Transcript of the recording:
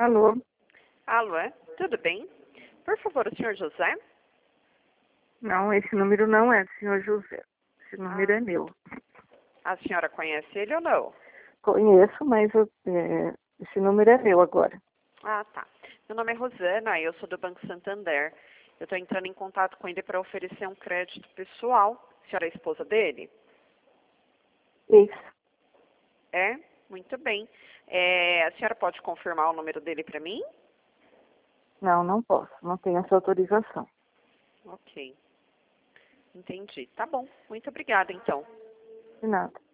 Alô? Alô, tudo bem? Por favor, o senhor José? Não, esse número não é do senhor José. Esse número é meu. A senhora conhece ele ou não? Conheço, mas esse número é meu agora. Ah, tá. Meu nome é Rosana, eu sou do Banco Santander. Eu estou entrando em contato com ele para oferecer um crédito pessoal. A senhora é a esposa dele? Isso. É? Muito bem. A senhora pode confirmar o número dele para mim? Não, não posso. Não tenho essa autorização. Ok. Entendi. Tá bom. Muito obrigada, então. De nada.